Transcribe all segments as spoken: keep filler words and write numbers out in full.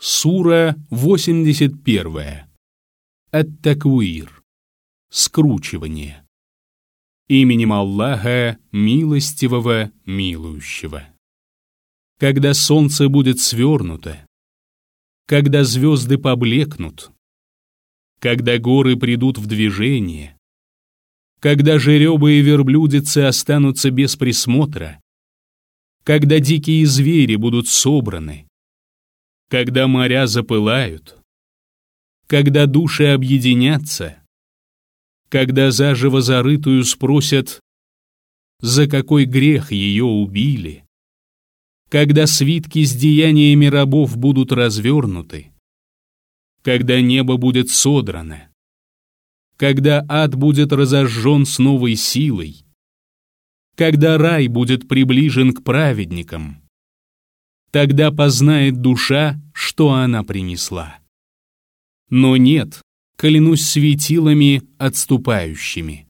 Сура восемьдесят первая. Ат-Таквир. Скручивание. Именем Аллаха, милостивого, милующего. Когда солнце будет свернуто, когда звезды поблекнут, когда горы придут в движение, когда жеребы и верблюдицы останутся без присмотра, когда дикие звери будут собраны, когда моря запылают, когда души объединятся, когда заживо зарытую спросят, за какой грех ее убили, когда свитки с деяниями рабов будут развернуты, когда небо будет содрано, когда ад будет разожжен с новой силой, когда рай будет приближен к праведникам, тогда познает душа, что она принесла. Но нет, клянусь светилами отступающими,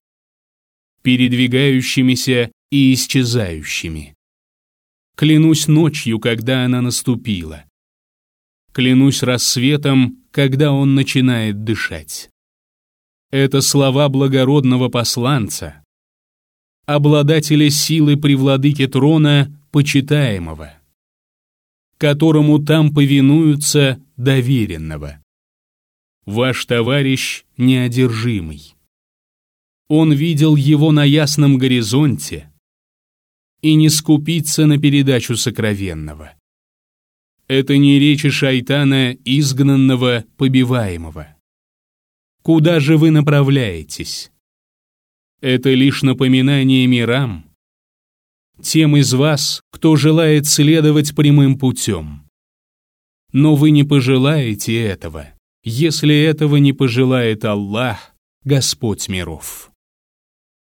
передвигающимися и исчезающими. Клянусь ночью, когда она наступила. Клянусь рассветом, когда он начинает дышать. Это слова благородного посланца, обладателя силы при владыке трона, почитаемого, которому там повинуются доверенного. Ваш товарищ неодержимый. Он видел его на ясном горизонте и не скупится на передачу сокровенного. Это не речи шайтана, изгнанного, побиваемого. Куда же вы направляетесь? Это лишь напоминание мирам, тем из вас, кто желает следовать прямым путем. Но вы не пожелаете этого, если этого не пожелает Аллах, Господь миров.